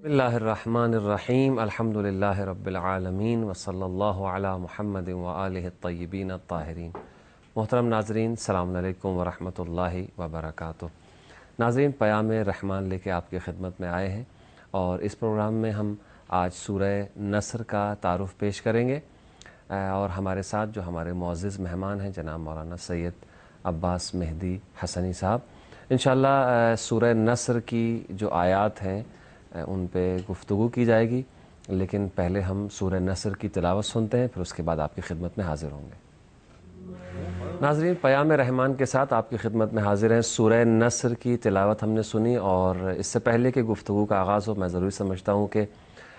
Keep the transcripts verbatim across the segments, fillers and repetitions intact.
بسم اللہ الرحمن الرحیم الحمد للہ رب العالمین وصلی اللہ علی محمد وآلہ الطیبین الطاہرین۔ محترم ناظرین، السلام علیکم ورحمۃ اللہ وبرکاتہ۔ ناظرین، پیام رحمان لے کے آپ کی خدمت میں آئے ہیں اور اس پروگرام میں ہم آج سورہ نصر کا تعارف پیش کریں گے، اور ہمارے ساتھ جو ہمارے معزز مہمان ہیں جناب مولانا سید عباس مہدی حسنی صاحب، انشاءاللہ سورہ نصر کی جو آیات ہیں ان پہ گفتگو کی جائے گی، لیکن پہلے ہم سورہ نصر کی تلاوت سنتے ہیں، پھر اس کے بعد آپ کی خدمت میں حاضر ہوں گے۔ ناظرین، پیام رحمان کے ساتھ آپ کی خدمت میں حاضر ہیں۔ سورہ نصر کی تلاوت ہم نے سنی، اور اس سے پہلے کہ گفتگو کا آغاز ہو، میں ضروری سمجھتا ہوں کہ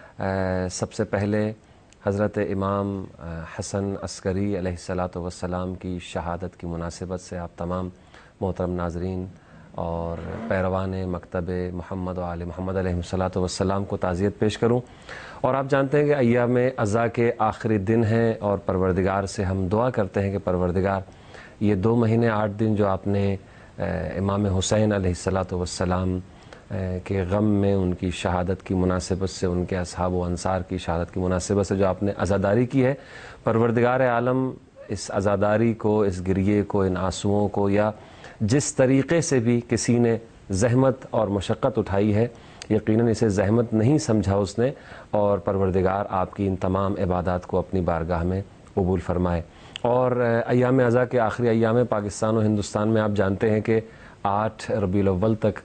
سب سے پہلے حضرت امام حسن عسکری علیہ الصلاۃ والسلام کی شہادت کی مناسبت سے آپ تمام محترم ناظرین اور پیروان مکتب محمد و آل محمد علیہ الصلاۃ والسلام کو تعزیت پیش کروں۔ اور آپ جانتے ہیں کہ ایام عزا کے آخری دن ہیں، اور پروردگار سے ہم دعا کرتے ہیں کہ پروردگار یہ دو مہینے آٹھ دن جو آپ نے امام حسین علیہ الصلاۃ والسلام کے غم میں ان کی شہادت کی مناسبت سے، ان کے اصحاب و انصار کی شہادت کی مناسبت سے جو آپ نے عزاداری کی ہے، پروردگار عالم اس عزاداری کو، اس گریے کو، ان آنسوؤں کو، یا جس طریقے سے بھی کسی نے زحمت اور مشقت اٹھائی ہے، یقیناً اسے زحمت نہیں سمجھا اس نے، اور پروردگار آپ کی ان تمام عبادات کو اپنی بارگاہ میں قبول فرمائے۔ اور ایام عزا کے آخری ایام پاکستان و ہندوستان میں آپ جانتے ہیں کہ آٹھ ربیع الاول تک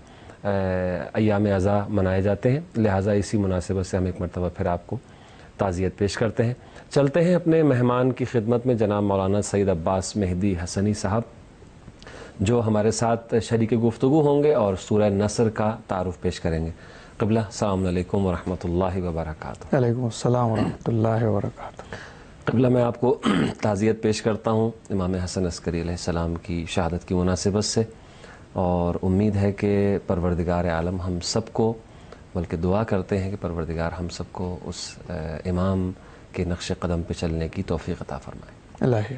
ایام عزا منائے جاتے ہیں، لہٰذا اسی مناسبت سے ہم ایک مرتبہ پھر آپ کو تعزیت پیش کرتے ہیں۔ چلتے ہیں اپنے مہمان کی خدمت میں، جناب مولانا سید عباس مہدی حسنی صاحب، جو ہمارے ساتھ شریک گفتگو ہوں گے اور سورہ نصر کا تعارف پیش کریں گے۔ قبلہ، السلام علیکم ورحمۃ اللہ وبرکاتہ۔ وعلیکم السلام ورحمۃ اللہ وبرکاتہ۔ قبلہ، میں آپ کو تعزیت پیش کرتا ہوں امام حسن عسکری علیہ السلام کی شہادت کی مناسبت سے، اور امید ہے کہ پروردگار عالم ہم سب کو، بلکہ دعا کرتے ہیں کہ پروردگار ہم سب کو اس امام کے نقش قدم پہ چلنے کی توفیق عطا فرمائے۔ اللہ،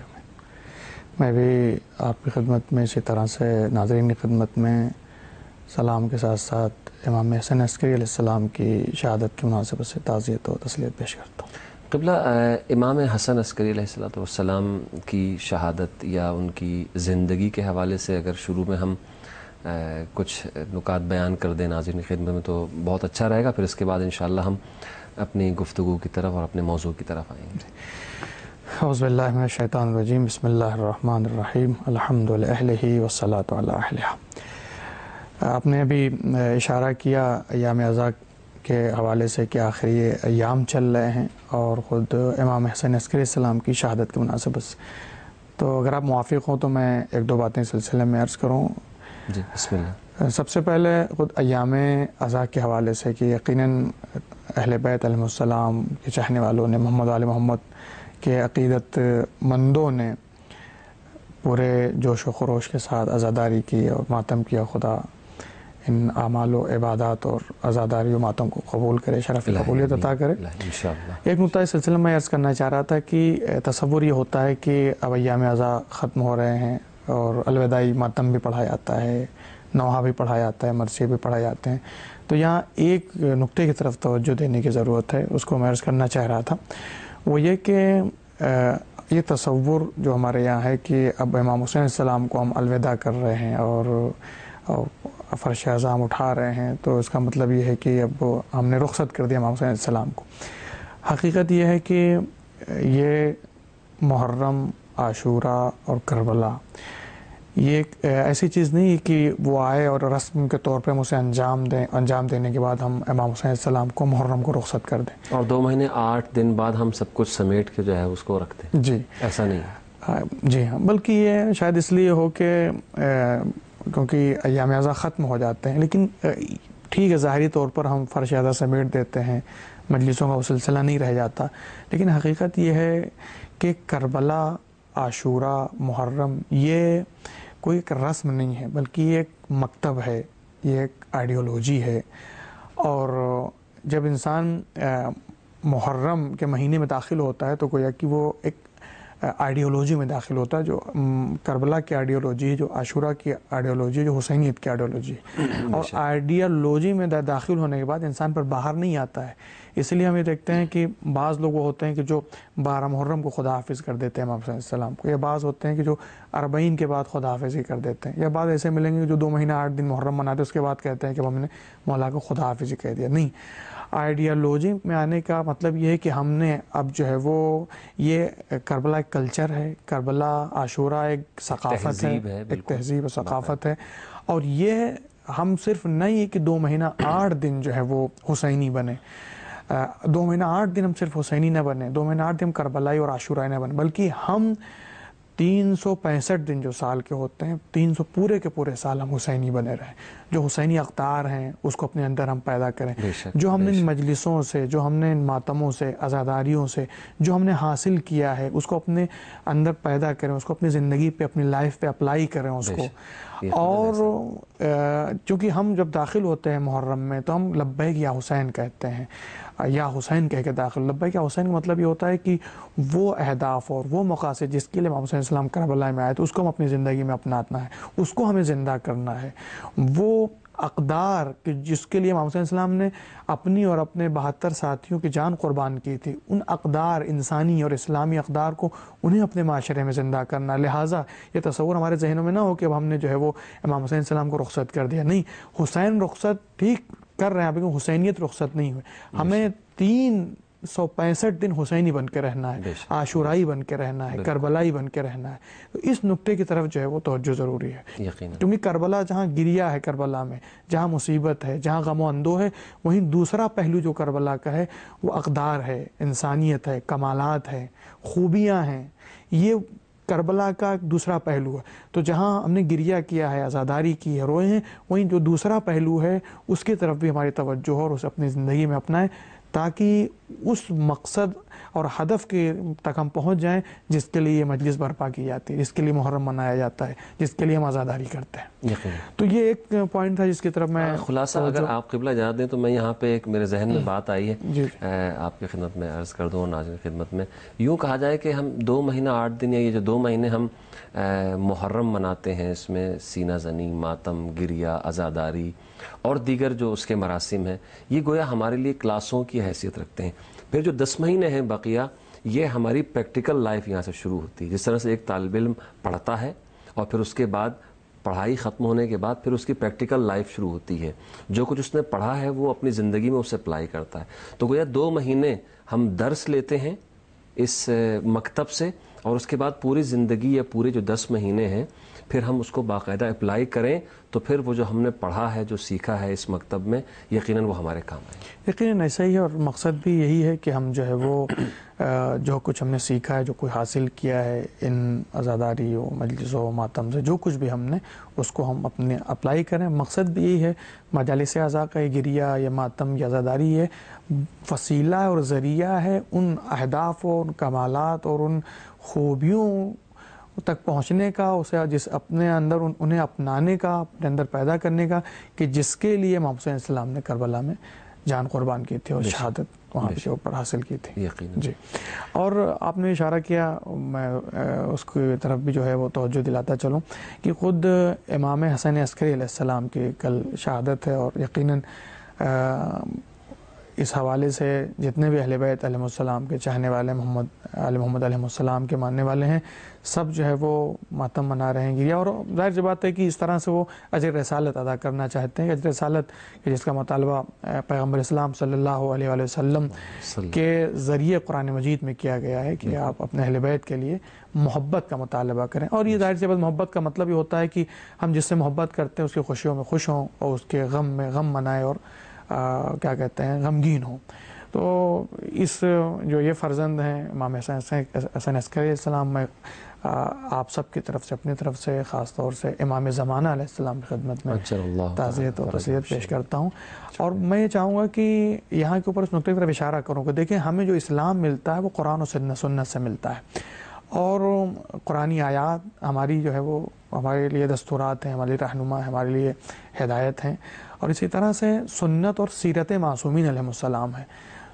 میں بھی آپ کی خدمت میں اسی طرح سے ناظرین کی خدمت میں سلام کے ساتھ ساتھ امام حسن عسکری علیہ السلام کی شہادت کی مناسبت سے تعزیت و تسلیت پیش کرتا ہوں۔ قبلہ، امام حسن عسکری علیہ الصلاۃ والسلام کی شہادت یا ان کی زندگی کے حوالے سے اگر شروع میں ہم کچھ نکات بیان کر دیں ناظرین کی خدمت میں تو بہت اچھا رہے گا، پھر اس کے بعد انشاءاللہ ہم اپنی گفتگو کی طرف اور اپنے موضوع کی طرف آئیں گے۔ اعوذ باللہ من الشیطان الرجیم، بسم اللہ الرحمن الرحیم، الحمد للہ والصلاۃ علی اہلہا۔ آپ نے ابھی اشارہ کیا ایام عزا کے حوالے سے کہ آخری ایام چل رہے ہیں، اور خود امام حسن عسکری السلام کی شہادت کی مناسبت سے، تو اگر آپ موافق ہوں تو میں ایک دو باتیں سلسلے میں عرض کروں۔ جی، بسم اللہ۔ سب سے پہلے خود ایام عزا کے حوالے سے کہ یقیناً اہل بیت علیہ السلام کے چاہنے والوں نے، محمد علی محمد کے عقیدت مندوں نے پورے جوش و خروش کے ساتھ عزاداری کی اور ماتم کیا۔ خدا ان اعمال و عبادات اور عزاداری و ماتم کو قبول کرے، شرف قبولیت عطا کرے۔ ایک نقطہ اس سلسلے میں عرض کرنا چاہ رہا تھا کہ تصور یہ ہوتا ہے کہ اب ایام عزا ختم ہو رہے ہیں اور الوداعی ماتم بھی پڑھا جاتا ہے، نوحہ بھی پڑھا جاتا ہے، مرثیے بھی پڑھائے جاتے ہیں، تو یہاں ایک نقطے کی طرف توجہ دینے کی ضرورت ہے، اس کو میں عرض کرنا چاہ رہا تھا۔ وہ یہ کہ یہ تصور جو ہمارے یہاں ہے کہ اب امام حسین علیہ السلام کو ہم الوداع کر رہے ہیں اور فرش اعظام اٹھا رہے ہیں، تو اس کا مطلب یہ ہے کہ اب ہم نے رخصت کر دیا امام حسین علیہ السلام کو۔ حقیقت یہ ہے کہ یہ محرم، عاشورہ اور کربلا یہ ایک ایسی چیز نہیں ہے کہ وہ آئے اور رسم کے طور پہ ہم اسے انجام دیں، انجام دینے کے بعد ہم امام حسین علیہ السلام کو محرم کو رخصت کر دیں اور دو مہینے آٹھ دن بعد ہم سب کچھ سمیٹ کے جو ہے اس کو رکھتے ہیں۔ جی، ایسا نہیں ہے۔ جی ہاں، بلکہ یہ شاید اس لیے ہو کہ کیونکہ ایام عزا ختم ہو جاتے ہیں، لیکن ٹھیک ہے، ظاہری طور پر ہم فرش اعظا سمیٹ دیتے ہیں، مجلسوں کا وہ سلسلہ نہیں رہ جاتا، لیکن حقیقت یہ ہے کہ کربلا، عاشورہ، محرم یہ کوئی ایک رسم نہیں ہے، بلکہ یہ ایک مکتب ہے، یہ ایک آئیڈیالوجی ہے۔ اور جب انسان محرم کے مہینے میں داخل ہوتا ہے تو گویا کہ وہ ایک آئیڈیولوجی میں داخل ہوتا ہے، جو کربلا کی آئیڈیولوجی ہے، جو عاشورہ کی آئیڈیولوجی ہے، جو حسینیت کی آئیڈیولوجی ہے. اور آئیڈیولوجی میں داخل ہونے کے بعد انسان پر باہر نہیں آتا ہے. اس لیے ہم یہ دیکھتے ہیں کہ بعض لوگ ہوتے ہیں کہ جو بارہ محرم کو خدا حافظ کر دیتے ہیں امام حسین علیہ السلام کو، یا بعض ہوتے ہیں کہ جو اربعین کے بعد خدا حافظ ہی کر دیتے ہیں، یا بعض ایسے ملیں گے جو دو مہینہ آٹھ دن محرم مناتے ہیں اس کے بعد کہتے ہیں کہ ہم نے مولا کو خدا حافظ ہی کہہ دیا. نہیں، آئیڈیالوجی میں آنے کا مطلب یہ ہے کہ ہم نے اب جو ہے وہ یہ کربلا ایک کلچر ہے، کربلا عاشورہ ایک ثقافت ہے، ایک تہذیب و ثقافت ہے. اور یہ ہم صرف نہیں کہ دو مہینہ آٹھ دن جو ہے وہ حسینی بنے، دو مہینہ آٹھ دن ہم صرف حسینی نہ بنے، دو مہینہ آٹھ دن ہم کربلائی اور عاشورائی نہ بنے، بلکہ ہم تین سو پینسٹھ دن جو سال کے ہوتے ہیں، تین سو پورے کے پورے سال ہم حسینی بنے رہیں. جو حسینی اقدار ہیں اس کو اپنے اندر ہم پیدا کریں. جو ہم نے ان مجلسوں سے، جو ہم نے ان ماتموں سے، عزاداریوں سے جو ہم نے حاصل کیا ہے اس کو اپنے اندر پیدا کریں، اس کو اپنی زندگی پہ، اپنی لائف پہ اپلائی کریں اس کو. اور چونکہ ہم جب داخل ہوتے ہیں محرم میں تو ہم لبیک یا حسین کہتے ہیں، یا حسین کہہ کے داخل. لبیک یا حسین کا مطلب یہ ہوتا ہے کہ وہ اہداف اور وہ مقاصد جس کے لیے امام حسین السلام کربلا میں آئے تھے اس کو ہم اپنی زندگی میں اپنانا ہے، اس کو ہمیں زندہ کرنا ہے. وہ اقدار کہ جس کے لیے امام حسین السلام نے اپنی اور اپنے بہتر ساتھیوں کی جان قربان کی تھی، ان اقدار انسانی اور اسلامی اقدار کو انہیں اپنے معاشرے میں زندہ کرنا. لہٰذا یہ تصور ہمارے ذہنوں میں نہ ہو کہ اب ہم نے جو ہے وہ امام حسین السلام کو رخصت کر دیا. نہیں، حسین رخصت ٹھیک کر رہے ہیں لیکن حسینیت رخصت نہیں ہوئی. ہمیں تین سو پینسٹھ دن حسینی بن کے رہنا ہے، عاشورائی بن کے رہنا ہے، کربلائی بن کے رہنا ہے. تو اس نقطے کی طرف جو ہے وہ توجہ ضروری ہے، کیونکہ کربلا جہاں گریا ہے، کربلا میں جہاں مصیبت ہے، جہاں غم و اندو ہے، وہیں دوسرا پہلو جو کربلا کا ہے وہ اقدار ہے، انسانیت ہے، کمالات ہے، خوبیاں ہیں. یہ کربلا کا ایک دوسرا پہلو ہے. تو جہاں ہم نے گریہ کیا ہے، عزاداری کی ہے، روئے ہیں، وہیں جو دوسرا پہلو ہے اس کی طرف بھی ہماری توجہ ہو اور اسے اپنی زندگی میں اپنائیں، تاکہ اس مقصد اور ہدف کے تک ہم پہنچ جائیں جس کے لیے یہ مجلس برپا کی جاتی ہے، جس کے لیے محرم منایا جاتا ہے، جس کے لیے ہم عزاداری کرتے ہیں. تو یہ ایک پوائنٹ تھا جس کی طرف میں خلاصہ اگر آپ قبلہ اجازت دیں تو میں یہاں پہ ایک میرے ذہن میں بات آئی ہے، آپ کی خدمت میں عرض کر دوں اور ناظرین کی خدمت میں. یوں کہا جائے کہ ہم دو مہینہ آٹھ دن یا یہ جو دو مہینے ہم محرم مناتے ہیں، اس میں سینہ زنی، ماتم، گریہ، عزاداری اور دیگر جو اس کے مراسم ہیں، یہ گویا ہمارے لیے کلاسوں کی حیثیت رکھتے ہیں. پھر جو دس مہینے ہیں بقیہ، یہ ہماری پریکٹیکل لائف یہاں سے شروع ہوتی ہے. جس طرح سے ایک طالب علم پڑھتا ہے اور پھر اس کے بعد پڑھائی ختم ہونے کے بعد پھر اس کی پریکٹیکل لائف شروع ہوتی ہے، جو کچھ اس نے پڑھا ہے وہ اپنی زندگی میں اسے اپلائی کرتا ہے. تو گویا دو مہینے ہم درس لیتے ہیں اس مکتب سے، اور اس کے بعد پوری زندگی یا پورے جو دس مہینے ہیں پھر ہم اس کو باقاعدہ اپلائی کریں تو پھر وہ جو ہم نے پڑھا ہے، جو سیکھا ہے اس مکتب میں، یقیناً وہ ہمارے کام آئے. یقیناً ایسا ہی ہے، اور مقصد بھی یہی ہے کہ ہم جو ہے وہ جو کچھ ہم نے سیکھا ہے، جو کوئی حاصل کیا ہے ان عزاداری و مجلس و ماتم سے، جو کچھ بھی ہم نے اس کو ہم اپنے اپلائی کریں. مقصد بھی یہی ہے. مجالس اعضاء کا گریہ یا ماتم یا عزاداری یہ وسیلہ اور ذریعہ ہے ان اہداف اور ان کمالات اور ان خوبیوں تک پہنچنے کا، اسے جس اپنے اندر انہیں اپنانے کا، اپنے اندر پیدا کرنے کا، کہ جس کے لیے امام حسین السلام نے کربلا میں جان قربان کی تھی اور شہادت وہاں کے اوپر حاصل کی تھی. جی. اور آپ نے اشارہ کیا، میں اس کی طرف بھی جو ہے وہ توجہ دلاتا چلوں کہ خود امام حسن عسکری علیہ السلام کی کل شہادت ہے، اور یقیناً اس حوالے سے جتنے بھی اہل بیت علیہ السلام کے چاہنے والے، محمد آل محمد علیہ السلام کے ماننے والے ہیں، سب جو ہے وہ ماتم منا رہے ہیں، گریہ. اور ظاہر سی بات ہے کہ اس طرح سے وہ اجر رسالت ادا کرنا چاہتے ہیں، اجر رسالت جس کا مطالبہ پیغمبر اسلام صلی اللہ علیہ وآلہ وسلم کے ذریعے قرآن مجید میں کیا گیا ہے کہ آپ اپنے اہل بیت کے لیے محبت کا مطالبہ کریں. اور یہ ظاہر سی بات، محبت کا مطلب یہ ہوتا ہے کہ ہم جس سے محبت کرتے ہیں اس کی خوشیوں میں خوش ہوں اور اس کے غم میں غم منائیں اور آ, کیا کہتے ہیں غمگین ہوں. تو اس جو یہ فرزند ہیں امام حسن عسکری السلام، میں آپ سب کی طرف سے، اپنی طرف سے، خاص طور سے امام زمانہ علیہ السلام کی خدمت میں تعزیت اور تسلیت پیش کرتا ہوں. اور میں یہ چاہوں گا کہ یہاں کے اوپر اس نقطے کی طرف اشارہ کروں کہ دیکھیں، ہمیں جو اسلام ملتا ہے وہ قرآن و سنت سے ملتا ہے، اور قرآنی آیات ہماری جو ہے وہ ہمارے لیے دستورات ہیں، ہمارے لیے رہنما ہیں، ہمارے لیے ہدایت ہیں. اور اسی طرح سے سنت اور سیرت معصومین علیہ السلام ہے.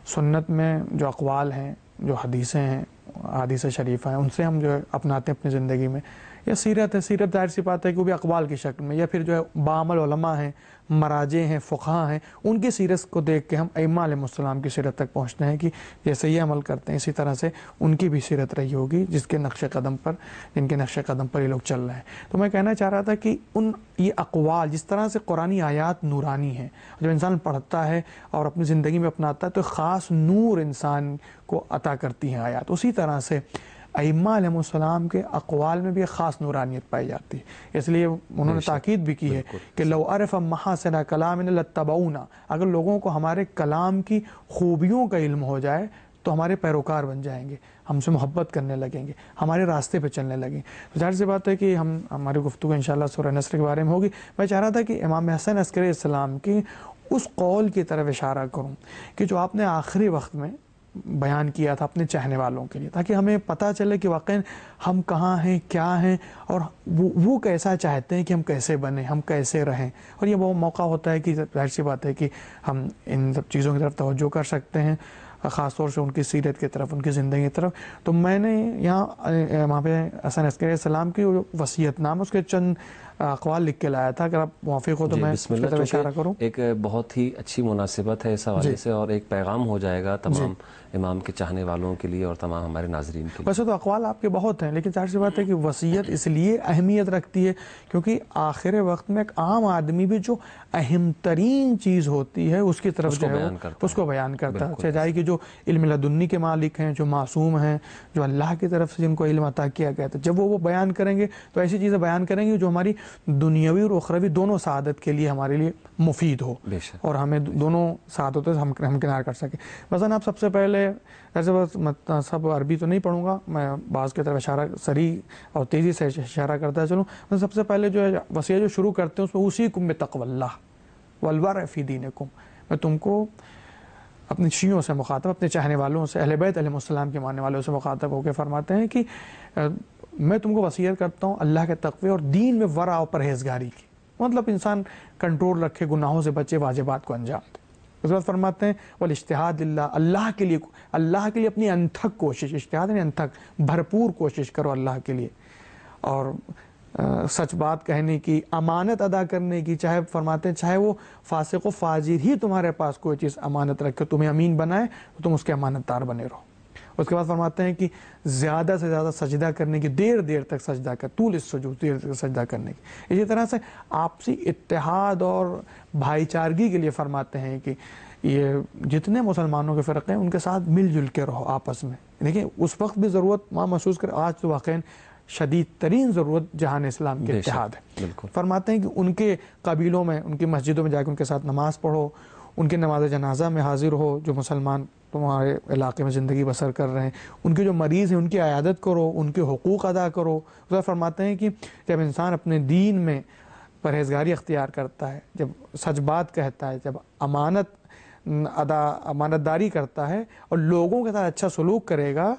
سنت میں جو اقوال ہیں، جو حدیثیں ہیں، حدیث شریفہ ہیں، ان سے ہم جو ہے اپناتے ہیں اپنی زندگی میں، یا سیرت ہے، سیرت ظاہر سی بات ہے کہ وہ بھی اقوال کی شکل میں، یا پھر جو ہے بعمل علماء ہیں، مراجع ہیں، فقہا ہیں، ان کی سیرت کو دیکھ کے ہم ائمہ علیہ السلام کی سیرت تک پہنچتے ہیں کہ جیسے یہ عمل کرتے ہیں اسی طرح سے ان کی بھی سیرت رہی ہوگی، جس کے نقش قدم پر جن کے نقش قدم پر یہ لوگ چل رہے ہیں۔ تو میں کہنا چاہ رہا تھا کہ ان یہ اقوال جس طرح سے قرآنی آیات نورانی ہیں، جب انسان پڑھتا ہے اور اپنی زندگی میں اپناتا ہے تو خاص نور انسان کو عطا کرتی ہیں آیات، اسی طرح سے ائمہ علیہ السلام کے اقوال میں بھی ایک خاص نورانیت پائی جاتی ہے۔ اس لیے انہوں نے تاکید بھی کی ہے کہ لو عرف محاسن کلامنا لاتبعونا، اگر لوگوں کو ہمارے کلام کی خوبیوں کا علم ہو جائے تو ہمارے پیروکار بن جائیں گے، ہم سے محبت کرنے لگیں گے، ہمارے راستے پہ چلنے لگیں گے۔ تو ظاہر سی بات ہے کہ ہم ہماری گفتگو انشاءاللہ سورہ نصر کے بارے میں ہوگی۔ میں چاہ رہا تھا کہ امام حسن عسکری السلام کی اس قول کی طرف اشارہ کروں کہ جو آپ نے آخری وقت میں بیان کیا تھا اپنے چاہنے والوں کے لیے، تاکہ ہمیں پتہ چلے کہ واقعی ہم کہاں ہیں، کیا ہیں، اور وہ وہ کیسا چاہتے ہیں کہ ہم کیسے بنیں، ہم کیسے رہیں۔ اور یہ وہ موقع ہوتا ہے کہ ظاہر سی بات ہے کہ ہم ان سب چیزوں کی طرف توجہ کر سکتے ہیں، خاص طور سے ان کی سیرت کی طرف، ان کی زندگی کی طرف۔ تو میں نے یہاں وہاں پہ حسن عسکری السلام کی وصیت نامہ اس کے چند اقوال لکھ کے لایا تھا، اگر آپ موافق ہو تو میں اس کی طرف اشارہ کروں۔ ایک بہت ہی اچھی مناسبت ہے اس حوالے سے، اور ایک پیغام ہو جائے گا تمام امام کے چاہنے والوں کے لیے اور تمام ہمارے ناظرین کے لیے۔ ویسے تو اقوال آپ کے بہت ہیں، لیکن ظاہر سی بات ہے کہ وصیت اس لیے اہمیت رکھتی ہے کیونکہ آخر وقت میں ایک عام آدمی بھی جو اہم ترین چیز ہوتی ہے اس کی طرف جو ہے اس کو بیان کرتا ہے، چاہے جائے کہ جو علم لدنی کے مالک ہیں، جو معصوم ہیں، جو اللہ کی طرف سے جن کو علم عطا کیا گیا تھا، جب وہ وہ بیان کریں گے تو ایسی چیزیں بیان کریں گے جو ہماری دنیاوی اور اخروی دونوں سعادت کے لیے ہمارے لیے مفید ہو اور ہمیں دونوں سعادتوں سے ہم کنار کر سکیں۔ مثلا آپ سب سے پہلے ایسے بس سب عربی تو نہیں پڑھوں گا، میں بعض کی طرف اشارہ سریع اور تیزی سے اشارہ کرتا چلوں۔ میں سب سے پہلے جو ہے وصیت جو شروع کرتے ہیں اس میں اوصیکم بتقوی اللہ والورع فی دینکم، میں تم کو اپنے شیعوں سے مخاطب، اپنے چاہنے والوں سے، اہل بیت علیہ السلام کے ماننے والوں سے مخاطب ہو کے فرماتے ہیں کہ میں تم کو وصیت کرتا ہوں اللہ کے تقوی اور دین میں ورع و پرہیزگاری کی، مطلب انسان کنٹرول رکھے، گناہوں سے بچے، واجبات کو انجام دے۔ اس کے بعد فرماتے ہیں والاجتہاد للہ، اللہ کے لیے اللہ کے لیے اپنی انتھک کوشش، اجتہاد یعنی انتھک بھرپور کوشش کرو اللہ کے لیے، اور سچ بات کہنے کی، امانت ادا کرنے کی، چاہے فرماتے ہیں چاہے وہ فاسق و فاجر ہی تمہارے پاس کوئی چیز امانت رکھے، تمہیں امین بنائے تو تم اس کے امانت دار بنے رہو۔ اس کے بعد فرماتے ہیں کہ زیادہ سے زیادہ سجدہ کرنے کی، دیر دیر تک سجدہ کر، طول السجود، دیر تک سجدہ کرنے کی۔ اسی طرح سے آپسی اتحاد اور بھائی چارگی کے لیے فرماتے ہیں کہ یہ جتنے مسلمانوں کے فرقے ہیں ان کے ساتھ مل جل کے رہو آپس میں۔ دیکھیں اس وقت بھی ضرورت وہاں محسوس کر، آج تو واقعی شدید ترین ضرورت جہان اسلام کے اتحاد ہے۔ فرماتے ہیں کہ ان کے قبیلوں میں، ان کی مسجدوں میں جا کے ان کے ساتھ نماز پڑھو، ان کے نماز جنازہ میں حاضر ہو، جو مسلمان تمہارے علاقے میں زندگی بسر کر رہے ہیں، ان کے جو مریض ہیں ان کی عیادت کرو، ان کے حقوق ادا کرو۔ اس فرماتے ہیں کہ جب انسان اپنے دین میں پرہیزگاری اختیار کرتا ہے، جب سچ بات کہتا ہے، جب امانت ادا امانت داری کرتا ہے اور لوگوں کے ساتھ اچھا سلوک کرے گا،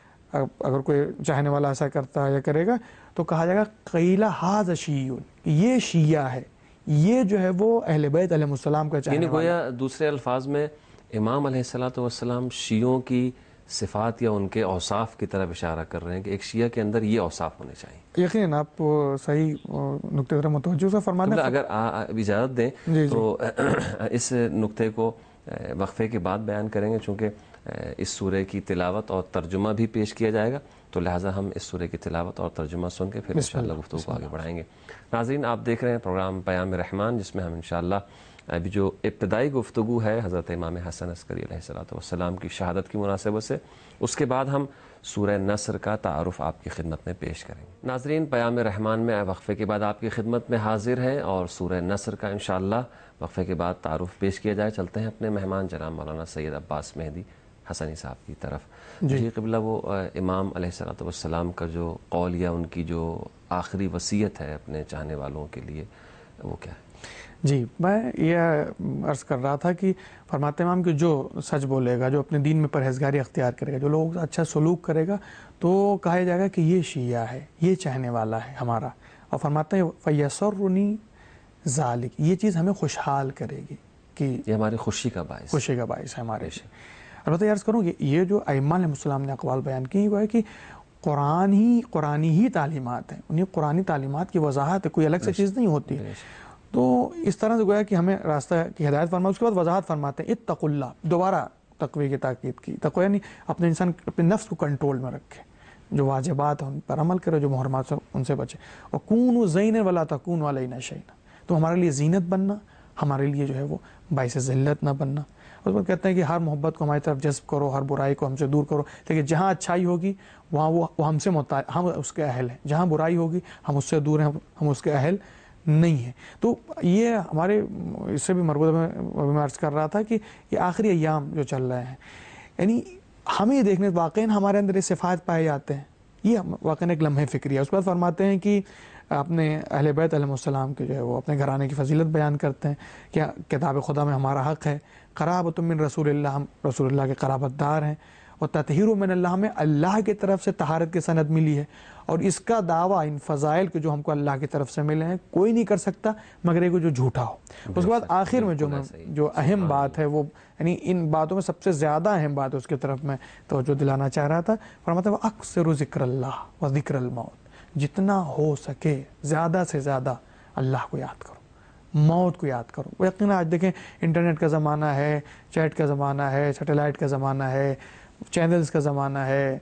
اگر کوئی چاہنے والا ایسا کرتا ہے یا کرے گا تو کہا جائے گا قیل ھذا شیعٌ، یہ شیعہ ہے، یہ جو ہے وہ اہل بیت علیہ السلام کا چاہنے یعنی والا۔ گویا دوسرے الفاظ میں امام علیہ الصلوۃ والسلام شیعوں کی صفات یا ان کے اوصاف کی طرف اشارہ کر رہے ہیں کہ ایک شیعہ کے اندر یہ اوصاف ہونے چاہیے۔ یقیناً آپ صحیح نقطے پر متوجہ سے فرمانے ہیں۔ اگر اجازت دیں تو اس نقطے کو وقفے کے بعد بیان کریں گے، چونکہ اس سورہ کی تلاوت اور ترجمہ بھی پیش کیا جائے گا، تو لہٰذا ہم اس سورہ کی تلاوت اور ترجمہ سن کے پھر انشاءاللہ گفتگو کو آگے بڑھائیں گے۔ ناظرین آپ دیکھ رہے ہیں پروگرام پیام رحمان، جس میں ہم انشاءاللہ ابھی جو ابتدائی گفتگو ہے حضرت امام حسن عسکری علیہ الصلوۃ والسلام کی شہادت کی مناسبت سے، اس کے بعد ہم سورہ نصر کا تعارف آپ کی خدمت میں پیش کریں گے۔ ناظرین پیام رحمان میں وقفے کے بعد آپ کی خدمت میں حاضر ہیں اور سورہ نصر کا انشاءاللہ وقفے کے بعد تعارف پیش کیا جائے۔ چلتے ہیں اپنے مہمان جناب مولانا سید عباس مہدی حسنی صاحب کی طرف۔ جی قبلہ، وہ امام علیہ الصلوۃ والسلام کا جو قول یا ان کی جو آخری وصیت ہے اپنے چاہنے والوں کے لیے، وہ کیا ہے؟ جی میں یہ عرض کر رہا تھا کہ فرماتے امام کہ جو سچ بولے گا، جو اپنے دین میں پرہیزگاری اختیار کرے گا، جو لوگوں سے اچھا سلوک کرے گا، تو کہا جائے گا کہ یہ شیعہ ہے، یہ چاہنے والا ہے ہمارا۔ اور فرماتے ہیں فَيَسُرُّنِي ذَلِكَ، یہ چیز ہمیں خوشحال کرے گی، کہ یہ ہماری خوشی کا باعث خوشی کا باعث ہے ہمارے سے۔ البتہ عرض کروں کہ یہ جو ائمہ علیہ السلام نے اقوال بیان کی وہ ہے کہ قرآن ہی قرآنی ہی تعلیمات ہیں، انہیں قرآنی تعلیمات کی وضاحت ہے، کوئی الگ سے چیز نہیں ہوتی ہے. تو اس طرح سے گویا کہ ہمیں راستہ کی ہدایت فرما، اس کے بعد وضاحت فرماتے ہیں اتقوا اللہ، دوبارہ تقوی کی تاکید کی. تقوی یعنی اپنے انسان اپنے نفس کو کنٹرول میں رکھے، جو واجبات ہیں ان پر عمل کرے، جو محرمات سے ان سے بچے. وَكُونُوا زَيْنًا وَلَا تَكُونُوا عَلَيْنَا شَيْئًا، تو ہمارے لیے زینت بننا، ہمارے لیے جو ہے وہ باعث ذلت نہ بننا. اس پر کہتے ہیں کہ ہر محبت کو ہماری طرف جذب کرو، ہر برائی کو ہم سے دور کرو، لیکن جہاں اچھائی ہوگی وہاں وہ وہ ہم سے متا ہم اس کے اہل ہیں، جہاں برائی ہوگی ہم اس سے دور ہیں، ہم اس کے اہل نہیں ہیں. تو یہ ہمارے اس سے بھی مربوط میں عرض کر رہا تھا کہ یہ آخری ایام جو چل رہے ہیں، یعنی ہمیں یہ دیکھنے واقعی ہمارے اندر یہ صفات پائے جاتے ہیں، یہ واقعی ایک لمحہ فکری ہے. اس کے بعد فرماتے ہیں کہ اپنے اہل بیت علیہ السلام کے جو ہے وہ اپنے گھرانے کی فضیلت بیان کرتے ہیں کہ کتاب خدا میں ہمارا حق ہے، قرابۃ من رسول اللہ، ہم رسول اللہ کے قرابت دار ہیں، اور تطہیر من اللہ، ہمیں اللہ کی طرف سے طہارت کی سند ملی ہے، اور اس کا دعویٰ ان فضائل کے جو ہم کو اللہ کی طرف سے ملے ہیں کوئی نہیں کر سکتا مگر ایک جو جھوٹا ہو. اس کے بعد آخر میں جو جو اہم بات ہے وہ یعنی ان باتوں میں سب سے زیادہ اہم بات ہے، اس کی طرف میں توجہ دلانا چاہ رہا تھا. فرماتا ہے اکثر ذکر اللہ و ذکر الموت، جتنا ہو سکے زیادہ سے زیادہ اللہ کو یاد کرو، موت کو یاد کرو. وہ یقیناً آج دیکھیں انٹرنیٹ کا زمانہ ہے، چیٹ کا زمانہ ہے، سیٹلائٹ کا زمانہ ہے، چینلز کا زمانہ ہے.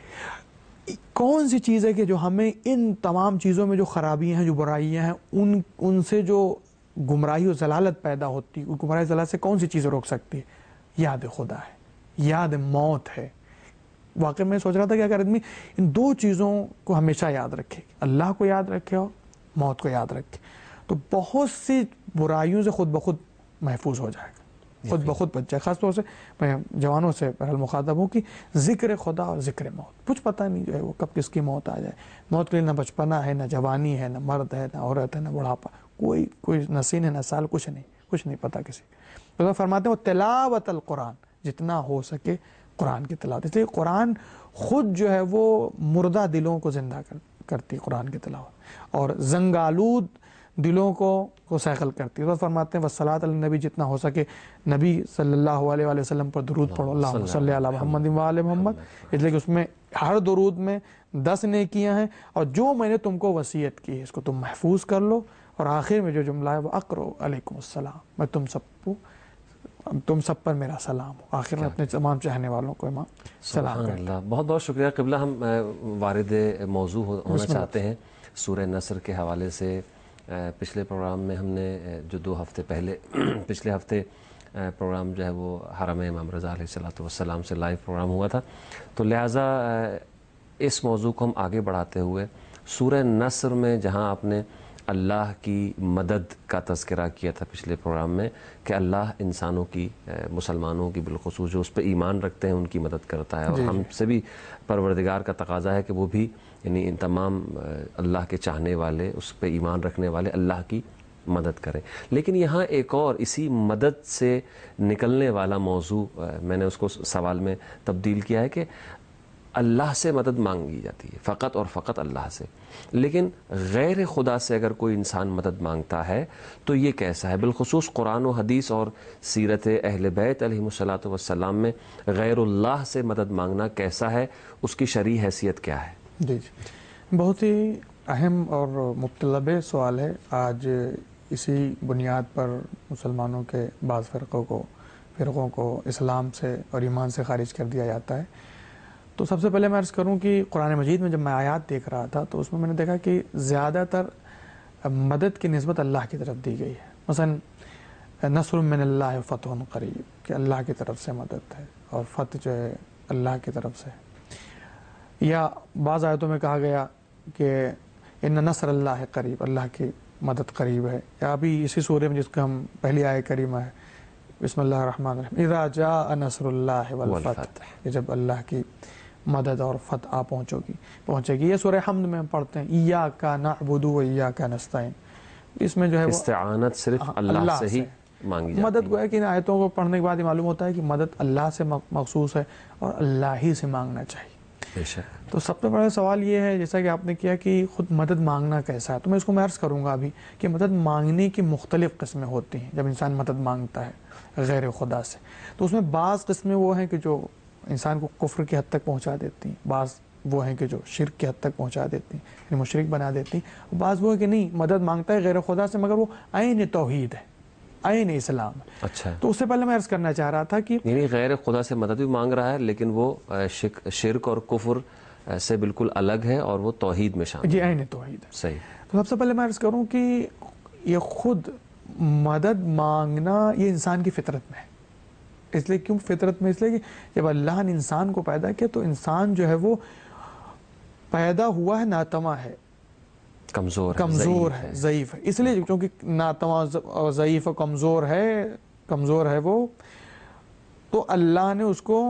کون سی چیز ہے کہ جو ہمیں ان تمام چیزوں میں جو خرابیاں ہیں، جو برائیاں ہیں، ان ان سے جو گمراہی و ضلالت پیدا ہوتی ہے، گمراہی و ضلالت سے کون سی چیزیں روک سکتی ہے؟ یاد خدا ہے، یاد موت ہے. واقعی میں سوچ رہا تھا کہ اگر آدمی ان دو چیزوں کو ہمیشہ یاد رکھے، اللہ کو یاد رکھے اور موت کو یاد رکھے، تو بہت سی برائیوں سے خود بخود محفوظ ہو جائے گا، خود بخود بچ جائے. خاص طور سے میں جوانوں سے بہرحال مخاطب ہوں کہ ذکر خدا اور ذکر موت، کچھ پتہ نہیں جو ہے وہ کب کس کی موت آ جائے. موت کے لیے نہ بچپنا ہے، نہ جوانی ہے، نہ مرد ہے، نہ عورت ہے، نہ بڑھاپا، کوئی کوئی نہ سین ہے، نہ سال، کچھ نہیں، کچھ نہیں پتہ کسی. تو فرماتے ہیں وہ تلاوت القرآن، جتنا ہو سکے قرآن کی تلاوت. اس لیے قرآن خود جو ہے وہ مردہ دلوں کو زندہ کر کرتی قرآن کی تلاوت، اور زنگالود دلوں کو کو سیقل کرتی ہے. تو فرماتے ہیں والصلاۃ علی النبی، جتنا ہو سکے نبی صلی اللہ علیہ وآلہ وسلم پر درود پڑھو، اللہم صلی علی محمد و آل محمد. اس لیے کہ اس میں ہر درود میں دس نیکیاں ہیں، اور جو میں نے تم کو وصیت کی ہے اس کو تم محفوظ کر لو. اور آخر میں جو جملہ ہے وہ اقرؤ علیکم السلام، میں تم سب کو تم سب پر میرا سلام ہو. آخر میں اپنے تمام چاہنے والوں کو امام سلام سبحان اللہ. بہت بہت شکریہ قبلہ. ہم وارد موضوع ہونا چاہتے ہیں سورہ نصر کے حوالے سے. پچھلے پروگرام میں ہم نے جو دو ہفتے پہلے پچھلے ہفتے پروگرام جو ہے وہ حرم امام رضا علیہ الصلوۃ والسلام سے لائیو پروگرام ہوا تھا، تو لہٰذا اس موضوع کو ہم آگے بڑھاتے ہوئے سورہ نصر میں جہاں آپ نے اللہ کی مدد کا تذکرہ کیا تھا پچھلے پروگرام میں کہ اللہ انسانوں کی، مسلمانوں کی بالخصوص جو اس پہ ایمان رکھتے ہیں ان کی مدد کرتا ہے، اور ہم سے بھی پروردگار کا تقاضا ہے کہ وہ بھی یعنی ان تمام اللہ کے چاہنے والے، اس پہ ایمان رکھنے والے اللہ کی مدد کریں. لیکن یہاں ایک اور اسی مدد سے نکلنے والا موضوع میں نے اس کو سوال میں تبدیل کیا ہے کہ اللہ سے مدد مانگی جاتی ہے، فقط اور فقط اللہ سے، لیکن غیر خدا سے اگر کوئی انسان مدد مانگتا ہے تو یہ کیسا ہے؟ بالخصوص قرآن و حدیث اور سیرت اہل بیت علیہم الصلوۃ والسلام میں غیر اللہ سے مدد مانگنا کیسا ہے، اس کی شرعی حیثیت کیا ہے؟ جی جی بہت ہی اہم اور مطلب سوال ہے. آج اسی بنیاد پر مسلمانوں کے بعض فرقوں کو فرقوں کو اسلام سے اور ایمان سے خارج کر دیا جاتا ہے. تو سب سے پہلے میں عرض کروں کہ قرآن مجید میں جب میں آیات دیکھ رہا تھا تو اس میں میں نے دیکھا کہ زیادہ تر مدد کی نسبت اللہ کی طرف دی گئی ہے. مثلا نصر من اللہ فتح قریب، کہ اللہ کی طرف سے مدد ہے اور فتح جو ہے اللہ کی طرف سے. یا بعض آیتوں میں کہا گیا کہ ان نصر اللہ قریب، اللہ کی مدد قریب ہے. یا ابھی اسی سورہ میں جس کا ہم پہلی آیہ کریمہ ہے بسم اللہ الرحمن الرحیم اذا جاء نصر اللہ والفتح، کہ جب اللہ کی مدد اور فتح آ پہنچو گی پہنچے گی. یہ سورہ حمد میں ہم پڑھتے ہیں ایاک نعبد و ایاک نستعین. اس میں جو ہے استعانت صرف اللہ سے ہی مانگی جاتی ہے. مدد کو ہے کہ ان آیتوں کو پڑھنے کے بعد یہ معلوم ہوتا ہے کہ مدد اللہ سے مخصوص ہے اور اللہ ہی سے مانگنا چاہیے. بے شک. تو سب سے بڑا سوال یہ ہے جیسا کہ آپ نے کیا کہ خود مدد مانگنا کیسا ہے، تو میں اس کو میں عرض کروں گا ابھی کہ مدد مانگنے کی مختلف قسمیں ہوتی ہیں. جب انسان مدد مانگتا ہے غیر خدا سے تو اس میں بعض قسمیں وہ ہیں کہ جو انسان کو کفر کی حد تک پہنچا دیتی ہیں، بعض وہ ہیں کہ جو شرک کی حد تک پہنچا دیتی ہیں، یعنی مشرک بنا دیتی ہیں. بعض وہ ہے کہ نہیں، مدد مانگتا ہے غیر خدا سے مگر وہ عین توحید ہے، عین اسلام. اچھا. تو اس سے پہلے میں عرض کرنا چاہ رہا تھا کہ یعنی غیر خدا سے مدد بھی مانگ رہا ہے لیکن وہ شرک اور کفر سے بالکل الگ ہے اور وہ توحید میں شامل جی ہے. عین توحید ہے. صحیح. تو سب سے پہلے میں عرض کروں کہ یہ خود مدد مانگنا یہ انسان کی فطرت میں ہے. اس لیے کیوں فطرت میں؟ اس لیے کہ جب اللہ نے انسان کو پیدا کیا تو انسان جو ہے وہ پیدا ہوا ہے ناتواں ہے، کمزور ہے، کمزور ہے، ضعیف ہے. اس لیے کیونکہ ناتواں، ضعیف و کمزور ہے، کمزور ہے وہ، تو اللہ نے اس کو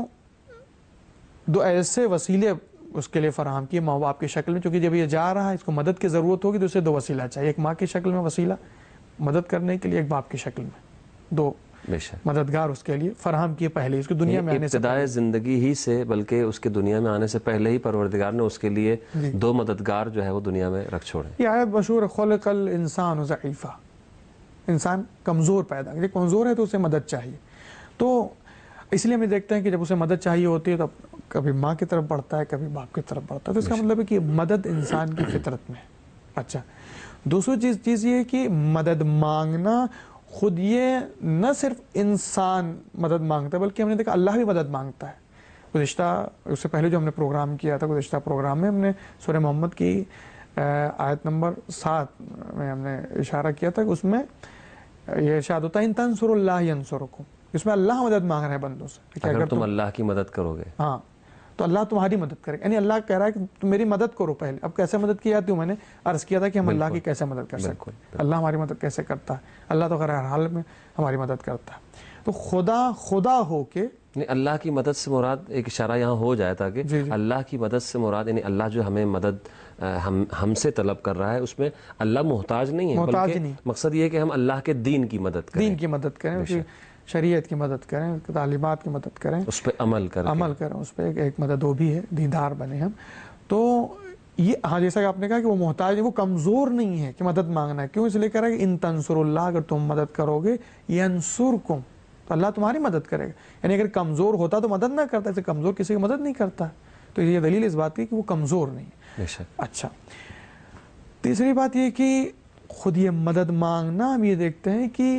دو ایسے وسیلے اس کے لیے فراہم کیے ماں باپ کی شکل میں. چونکہ جب یہ جا رہا ہے اس کو مدد کی ضرورت ہوگی تو اسے دو وسیلہ چاہیے، ایک ماں کی شکل میں وسیلہ مدد کرنے کے لیے، ایک باپ کی شکل میں دو مددگار اس کے لیے فراہم کیے پہلے اس کی دنیا میں آنے سے ابتدائے زندگی ہی سے، بلکہ اس کے دنیا میں آنے سے پہلے ہی پروردگار نے اس کے لیے دو مددگار جو ہے وہ دنیا میں رکھ چھوڑے. یہ آیت مشہور ہے، خلق الانسان ضعیفا، انسان کمزور پیدا، یہ کمزور ہے تو اسے مدد چاہیے. تو اس لیے ہم دیکھتے ہیں کہ جب اسے مدد چاہیے ہوتی ہے تو کبھی ماں کی طرف بڑھتا ہے، کبھی باپ کی طرف بڑھتا ہے. تو اس کا مطلب ہے کہ مدد انسان کی فطرت میں ہے. اچھا، دوسری چیز چیز یہ ہے کہ مدد مانگنا خود یہ نہ صرف انسان مدد مانگتا ہے بلکہ ہم نے دیکھا اللہ بھی مدد مانگتا ہے. گزشتہ اس سے پہلے جو ہم نے پروگرام کیا تھا، گزشتہ پروگرام میں ہم نے سورہ محمد کی آیت نمبر سات میں ہم نے اشارہ کیا تھا کہ اس میں یہ ارشاد ہوتا ہے ان تنصروا اللہ ینصرکم، اس میں اللہ مدد مانگ رہا ہے بندوں سے کہ اگر تم اللہ کی مدد کرو گے ہاں تو اللہ تمہاری مدد کرے. یعنی اللہ کہہ رہا ہے کہ تم میری مدد کرو پہلے. اب کیسے مدد کی جاتی ہوں، میں نے عرض کیا تھا کہ ہم اللہ کی کیسے مدد کر سکتے ہیں. اللہ ہماری مدد کیسے کرتا ہے؟ اللہ تو ہر حال میں ہماری مدد کرتا ہے. تو خدا خدا ہو کے اللہ کی مدد سے مراد ایک اشارہ یہاں ہو جائے تاکہ جی جی. اللہ کی مدد سے مراد یعنی اللہ جو ہمیں مدد ہم ہم سے طلب کر رہا ہے اس میں اللہ محتاج نہیں ہے، محتاج بلکہ نہیں. مقصد یہ ہے کہ ہم اللہ کے دین کی مدد کریں، دین کی مدد کریں، اس کی شریعت کی مدد کریں، تعلیمات کی مدد کریں، اس پہ عمل کریں عمل کریں اس پہ. ایک مدد وہ بھی ہے، دیندار بنے ہم. تو یہ ہاں جیسا کہ آپ نے کہا کہ وہ محتاج ہے، وہ کمزور نہیں ہے کہ مدد مانگنا ہے. کیوں؟ اس لیے کہہ رہا ہے کہ ان تنصروا اللہ، اگر تم مدد کرو گے ینصرکم، تو اللہ تمہاری مدد کرے گا. یعنی اگر کمزور ہوتا تو مدد نہ کرتا، اسے کمزور کسی کی مدد نہیں کرتا. تو یہ دلیل اس بات کی کہ وہ کمزور نہیں ہے. اچھا، تیسری بات یہ کہ خود یہ مدد مانگنا ہم یہ دیکھتے ہیں کہ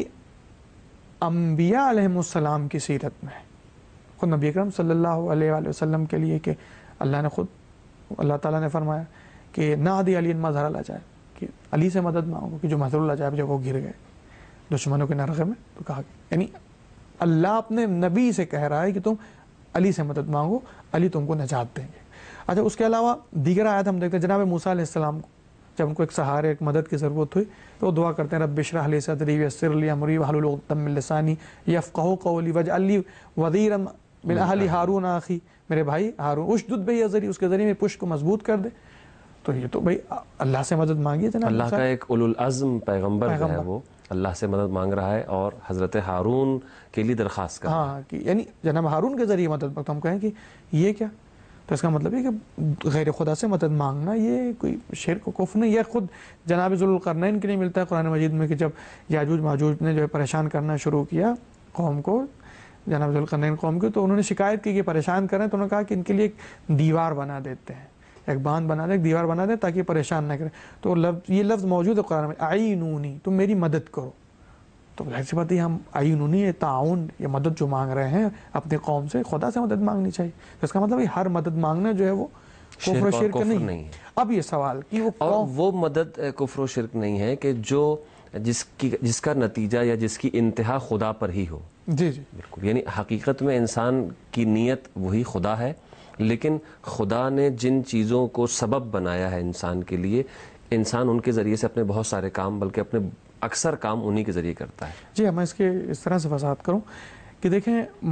انبیاء علیہ السلام کی سیرت میں خود نبی اکرم صلی اللہ علیہ وآلہ وسلم کے لیے کہ اللہ نے خود اللہ تعالیٰ نے فرمایا کہ نادی علی مظہر اللہ جائے، کہ علی سے مدد مانگو کہ جو مظہر اللہ جائے جب وہ گر گئے دشمنوں کے نرغے میں. تو کہا کہ یعنی اللہ اپنے نبی سے کہہ رہا ہے کہ تم علی سے مدد مانگو، علی تم کو نجات دیں گے. اچھا، اس کے علاوہ دیگر آیات ہم دیکھتے ہیں جناب موسیٰ علیہ السلام کو جب ان کو ایک سہارے، ایک مدد کی ضرورت ہوئی تو وہ دعا کرتے ہیں رب اشرح لی صدری ویسر لی امری واحلل عقدۃ من لسانی یفقہوا قولی واجعل لی وزیرا من اہلی ہارون اخی، میرے بھائی ہارون اشدد بہ ازری، اس کے ذریعے میں پشت کو مضبوط کر دے. تو یہ تو بھائی اللہ سے مدد مانگی جناب. اللہ کا ایک اولو العزم پیغمبر ہے، وہ اللہ سے مدد مانگ رہا ہے اور حضرت ہارون کے لیے درخواست کر رہا ہے. ہاں کہ یعنی جناب ہارون کے ذریعے مدد مانگتا. ہم کہیں کہ یہ کیا؟ تو اس کا مطلب ہے کہ غیر خدا سے مدد مانگنا یہ کوئی شرک و کفر نہیں. یہ خود جناب ذوالقرنین کے لیے ملتا ہے قرآن مجید میں کہ جب یاجوج ماجوج نے جو ہے پریشان کرنا شروع کیا قوم کو، جناب ذوالقرنین قوم کو، تو انہوں نے شکایت کی کہ پریشان کریں. تو انہوں نے کہا کہ ان کے لیے ایک دیوار بنا دیتے ہیں، ایک باندھ بنا دیں، ایک دیوار بنا دیں تاکہ پریشان نہ کریں. تو لفظ یہ لفظ موجود ہے قرآن میں، اعینونی، تم میری مدد کرو. تو ظاہر سی بات ہے ہم اعینونی یہ تعاون، یہ مدد جو مانگ رہے ہیں اپنی قوم سے، خدا سے مدد مانگنی چاہیے. تو اس کا مطلب ہر مدد مانگنا جو ہے وہ کفر و شرک نہیں ہے. اب یہ سوال کہ وہ اور وہ مدد کفر و شرک نہیں ہے کہ جو جس کی جس کا نتیجہ یا جس کی انتہا خدا پر ہی ہو. جی جی بالکل. یعنی حقیقت میں انسان کی نیت وہی خدا ہے، لیکن خدا نے جن چیزوں کو سبب بنایا ہے انسان کے لیے، انسان ان کے ذریعے سے اپنے بہت سارے کام، بلکہ اپنے اکثر کام انہی کے ذریعے کرتا ہے. جی میں اس کے اس طرح سے وضاحت کروں کہ دیکھیں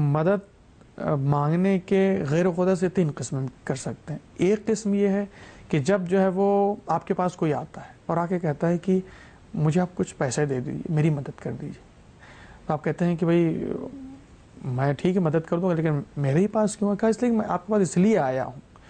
مدد مانگنے کے غیر خدا سے تین قسم کر سکتے ہیں. ایک قسم یہ ہے کہ جب جو ہے وہ آپ کے پاس کوئی آتا ہے اور آ کے کہتا ہے کہ مجھے آپ کچھ پیسے دے دیجیے، میری مدد کر دیجیے. تو آپ کہتے ہیں کہ بھائی میں ٹھیک ہے مدد کر دوں گا، لیکن میرے ہی پاس کیوں ہے؟ کہا اس لیے کہ میں آپ کے پاس اس لیے آیا ہوں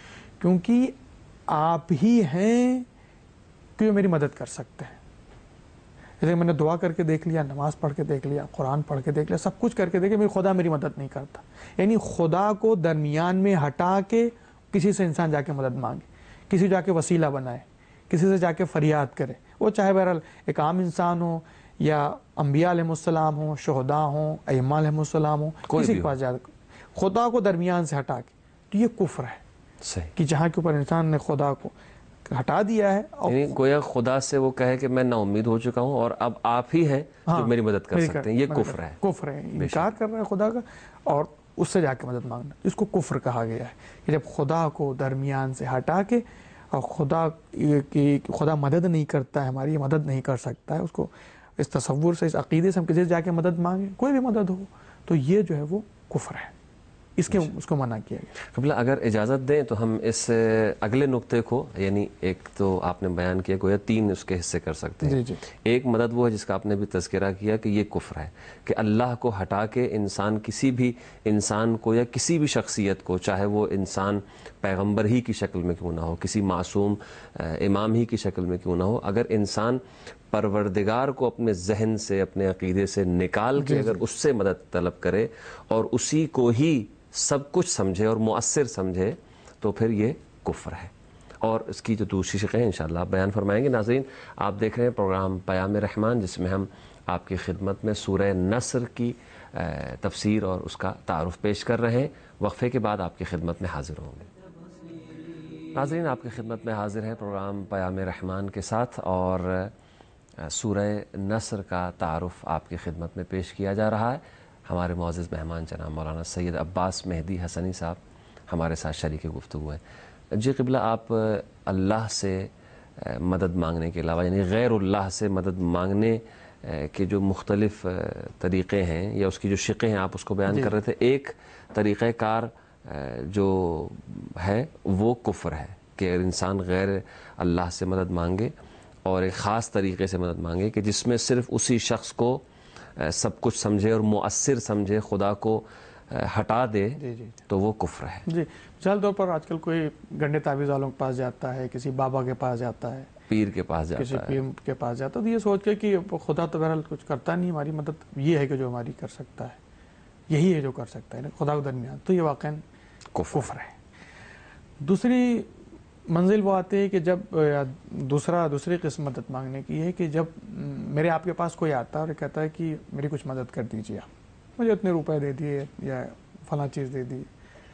کیونکہ آپ ہی ہیں کہ جو میری مدد کر سکتے ہیں. جیسے میں نے دعا کر کے دیکھ لیا, نماز پڑھ کے دیکھ لیا, قرآن پڑھ کے دیکھ لیا, سب کچھ کر کے دیکھ لیا, خدا میری مدد نہیں کرتا. یعنی خدا کو درمیان میں ہٹا کے کسی سے انسان جا کے مدد مانگے, کسی جا کے وسیلہ بنائے, کسی سے جا کے فریاد کرے, وہ چاہے بہرحال ایک عام انسان ہو یا انبیاء علیہ السلام ہوں, شہداء ہوں, ائمہ علیہ السلام ہوں, کسی کے پاس جا خدا کو درمیان سے ہٹا کے, تو یہ کفر ہے. صحیح. کہ جہاں کے اوپر انسان نے خدا کو ہٹا دیا ہے, یعنی گویا خدا سے وہ کہے کہ میں نا امید ہو چکا ہوں اور اب آپ ہی ہیں جو میری مدد کر سکتے ہیں, یہ کفر ہے. کفر ہے, انکار کر رہا ہے خدا کا اور اس سے جا کے مدد مانگنا, اس کو کفر کہا گیا ہے. کہ جب خدا کو درمیان سے ہٹا کے اور خدا کی خدا مدد نہیں کرتا ہے, ہماری مدد نہیں کر سکتا ہے, اس کو اس تصور سے, اس عقیدے سے ہم کسی سے جا کے مدد مانگیں, کوئی بھی مدد ہو, تو یہ جو ہے وہ کفر ہے. اس کے اس کو منع کیا گیا. قبلہ اگر اجازت دیں تو ہم اس اگلے نقطے کو, یعنی ایک تو آپ نے بیان کیا گویا تین اس کے حصے کر سکتے ہیں. جی جی. ایک مدد وہ ہے جس کا آپ نے بھی تذکرہ کیا کہ یہ کفر ہے, کہ اللہ کو ہٹا کے انسان کسی بھی انسان کو یا کسی بھی شخصیت کو, چاہے وہ انسان پیغمبر ہی کی شکل میں کیوں نہ ہو, کسی معصوم امام ہی کی شکل میں کیوں نہ ہو, اگر انسان پروردگار کو اپنے ذہن سے, اپنے عقیدے سے نکال کے اگر اس سے مدد طلب کرے اور اسی کو ہی سب کچھ سمجھے اور مؤثر سمجھے, تو پھر یہ کفر ہے. اور اس کی جو دوسری شقیں انشاءاللہ آپ بیان فرمائیں گے. ناظرین, آپ دیکھ رہے ہیں پروگرام پیام رحمان, جس میں ہم آپ کی خدمت میں سورہ نصر کی تفسیر اور اس کا تعارف پیش کر رہے ہیں. وقفے کے بعد آپ کی خدمت میں حاضر ہوں گے. ناظرین, آپ کی خدمت میں حاضر ہیں پروگرام پیام رحمان کے ساتھ, اور سورہ نصر کا تعارف آپ کی خدمت میں پیش کیا جا رہا ہے. ہمارے معزز مہمان جناب مولانا سید عباس مہدی حسنی صاحب ہمارے ساتھ شریک گفتگو ہیں. جی قبلہ, آپ اللہ سے مدد مانگنے کے علاوہ, یعنی غیر اللہ سے مدد مانگنے کے جو مختلف طریقے ہیں یا اس کی جو شقیں ہیں, آپ اس کو بیان کر رہے تھے. ایک طریقہ کار جو ہے وہ کفر ہے کہ انسان غیر اللہ سے مدد مانگے, اور ایک خاص طریقے سے مدد مانگے کہ جس میں صرف اسی شخص کو سب کچھ سمجھے اور مؤثر سمجھے, خدا کو ہٹا دے. جی جی. تو وہ کفر ہے. جی, مثال طور پر آج کل کوئی گنڈے تعویذ والوں کے پاس جاتا ہے, کسی بابا کے پاس جاتا ہے, پیر کے پاس جاتا کسی ہے, پیر کے پاس جاتا ہے, تو یہ سوچ کے کہ خدا تو بہرحال کچھ کرتا نہیں, ہماری مدد یہ ہے کہ جو ہماری کر سکتا ہے, یہی ہے جو کر سکتا ہے, خدا کے درمیان, تو یہ واقعاً کفر ہے. دوسری منزل وہ آتی ہے کہ جب دوسرا دوسری قسم مدد مانگنے کی ہے کہ جب میرے آپ کے پاس کوئی آتا ہے اور کہتا ہے کہ میری کچھ مدد کر دیجیے, آپ مجھے اتنے روپے دے دیے یا فلاں چیز دے دی.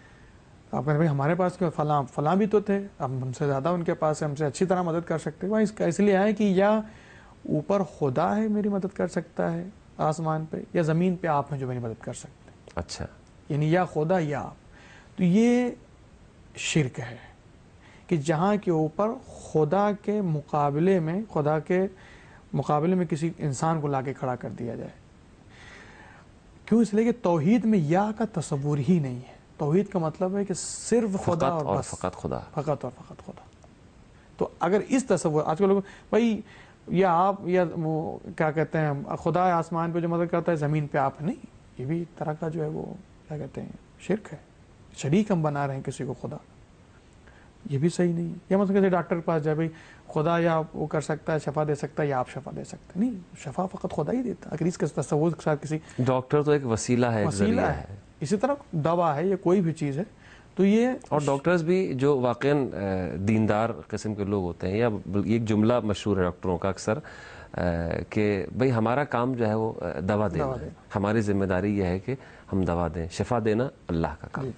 آپ کہتے ہیں بھائی ہمارے پاس کیوں, فلاں فلاں بھی تو تھے, ہم ہم سے زیادہ ان کے پاس ہے, ہم سے اچھی طرح مدد کر سکتے ہیں. وہ اس کا اس لیے ہے کہ یا اوپر خدا ہے میری مدد کر سکتا ہے آسمان پہ, یا زمین پہ آپ ہیں جو میری مدد کر سکتے ہیں. اچھا, یعنی یا خدا یا آپ. تو یہ شرک ہے کہ جہاں کے اوپر خدا کے مقابلے میں, خدا کے مقابلے میں کسی انسان کو لا کے کھڑا کر دیا جائے. کیوں؟ اس لیے کہ توحید میں یا کا تصور ہی نہیں ہے. توحید کا مطلب ہے کہ صرف خدا اور, اور بس فقط خدا, فقط اور فقط خدا. تو اگر اس تصور, آج کل لوگ بھائی یا آپ یا وہ کیا کہتے ہیں, خدا آسمان پہ جو مدد کرتا ہے زمین پہ آپ نہیں, یہ بھی طرح کا جو ہے وہ کیا کہتے ہیں شرک ہے. شریک ہم بنا رہے ہیں کسی کو خدا, یہ بھی صحیح نہیں ہے. یا مثلا کسی ڈاکٹر کے پاس جائے, بھائی خدا یا وہ کر سکتا ہے, شفا دے سکتا ہے, یا آپ شفا دے سکتے ہیں, نہیں, شفا فقط خدا ہی دیتا. اگر اس کے تصور کے ساتھ کسی ڈاکٹر تو ایک وسیلہ ہے, ایک وسیلہ ذریعہ ہے, اسی طرح دوا ہے یا کوئی بھی چیز ہے, تو یہ اور ڈاکٹرز بھی جو واقعاً دیندار قسم کے لوگ ہوتے ہیں, یا ایک جملہ مشہور ہے ڈاکٹروں کا اکثر کہ بھئی ہمارا کام جو ہے وہ دوا دینا ہے, ہماری ذمہ داری یہ ہے کہ ہم دوا دیں, شفا دینا اللہ کا کام.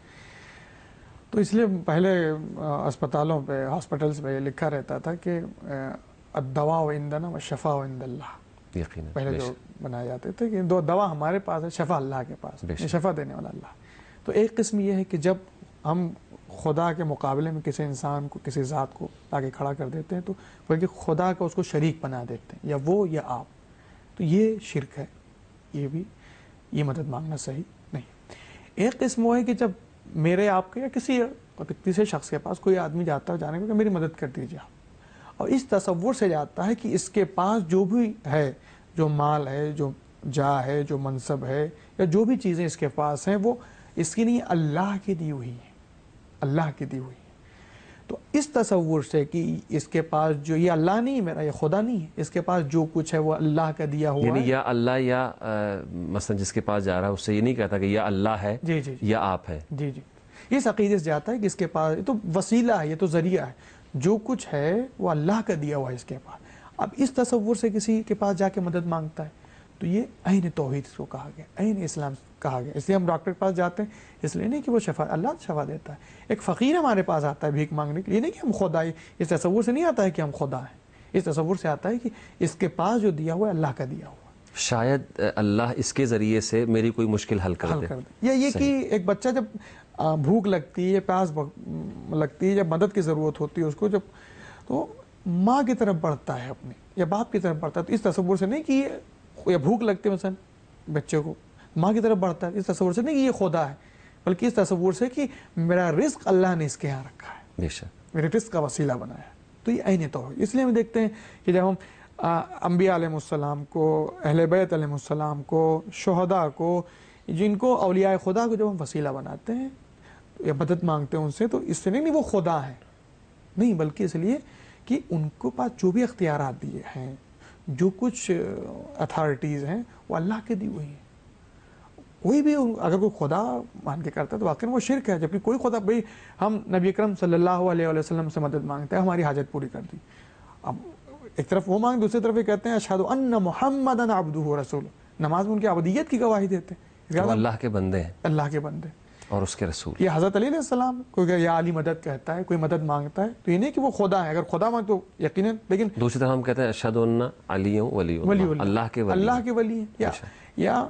تو اس لیے پہلے اسپتالوں پہ, ہاسپٹلس پہ یہ لکھا رہتا تھا کہ الدواء عندنا والشفاء عند اللہ. یقیناً پہلے جو بنائے جاتے تھے کہ دو دوا ہمارے پاس ہے, شفا اللہ کے پاس, شفا دینے والا اللہ. تو ایک قسم یہ ہے کہ جب ہم خدا کے مقابلے میں کسی انسان کو, کسی ذات کو آگے کھڑا کر دیتے ہیں, تو بلکہ خدا کا اس کو شریک بنا دیتے ہیں, یا وہ یا آپ, تو یہ شرک ہے. یہ بھی, یہ مدد مانگنا صحیح نہیں. ایک قسم وہ ہے کہ جب میرے آپ کے یا کسی تیسرے شخص کے پاس کوئی آدمی جاتا ہے جانے کو کہ میری مدد کر دیجیے آپ, اور اس تصور سے جاتا ہے کہ اس کے پاس جو بھی ہے, جو مال ہے, جو جا ہے, جو منصب ہے, یا جو بھی چیزیں اس کے پاس ہیں, وہ اس کی نہیں, اللہ کی دی ہوئی ہے, اللہ کی دی ہوئی ہے. تو اس تصور سے کہ اس کے پاس جو یہ اللہ نہیں ہے میرا، یہ خدا نہیں ہے، اس کے پاس جو کچھ ہے وہ اللہ کا دیا ہوا یعنی ہے. یا اللہ یا مثلا جس کے پاس جا رہا ہے اس سے یہ نہیں کہتا کہ یا اللہ ہے جی جی یا آپ ہے. جی جی اس عقیدے سے جاتا ہے کہ اس کے پاس یہ تو وسیلہ ہے، یہ تو ذریعہ ہے، جو کچھ ہے وہ اللہ کا دیا ہوا ہے اس کے پاس. اب اس تصور سے کسی کے پاس جا کے مدد مانگتا ہے تو یہ عین توحید اس کو کہا گیا، عین اسلام کہا گیا. اس لیے ہم ڈاکٹر کے پاس جاتے ہیں اس لیے نہیں کہ وہ شفا، اللہ شفا دیتا ہے. ایک فقیر ہمارے پاس آتا ہے بھیک مانگنے کے لیے، نہیں کہ ہم خدا ہے، اس تصور سے نہیں آتا ہے کہ ہم خدا ہیں، اس تصور سے آتا ہے کہ اس کے پاس جو دیا ہوا ہے اللہ کا دیا ہوا ہے، شاید اللہ اس کے ذریعے سے میری کوئی مشکل حل کر حل دے. کر دے. یا یہ کہ ایک بچہ جب بھوک لگتی ہے، پیاس لگتی ہے، جب مدد کی ضرورت ہوتی ہے اس کو، جب تو ماں کی طرف بڑھتا ہے اپنی یا باپ کی طرف بڑھتا ہے. تو اس تصور سے نہیں کہ یہ بھوک لگتی ہے مثلا بچے کو ماں کی طرف بڑھتا ہے، اس تصور سے نہیں کہ یہ خدا ہے، بلکہ اس تصور سے کہ میرا رزق اللہ نے اس کے یہاں رکھا ہے، بے شک میرے رزق کا وسیلہ بنایا ہے. تو یہ عین توحید. اس لیے ہم دیکھتے ہیں کہ جب ہم انبیاء علیہ السلام کو، اہل بیت علیہ السلام کو، شہداء کو، جن کو اولیاء خدا کو جب ہم وسیلہ بناتے ہیں یا مدد مانگتے ہیں ان سے، تو اس سے نہیں وہ خدا ہے نہیں، بلکہ اس لیے کہ ان کو پاس جو بھی اختیارات دیے ہیں، جو کچھ اتھارٹیز ہیں وہ اللہ کے دی ہوئی ہیں. کوئی بھی اگر کوئی خدا مان کے کرتا ہے تو واقعی وہ شرک ہے. جبکہ کوئی خدا، بھئی ہم نبی اکرم صلی اللہ علیہ وسلم سے مدد مانگتے ہیں، ہماری حاجت پوری کر دی. اب ایک طرف وہ مانگ، دوسری طرف یہ کہتے ہیں اشہد ان محمدًا عبدہ ورسولہ، نماز میں ان کی عبودیت کی گواہی دیتے ہیں، وہ اللہ کے بندے ہیں اللہ کے بندے اور اس کے رسول. یہ حضرت علی علیہ السلام کوئی یا علی مدد کہتا ہے، کوئی مدد مانگتا ہے تو یہ نہیں کہ وہ خدا ہے. اگر خدا مانگ تو یقیناً، لیکن دوسری طرف ہم کہتے ہیں اشہد ان علی ولی اللہ، اللہ کے ولی اللہ کے ولی ہیں. یا یا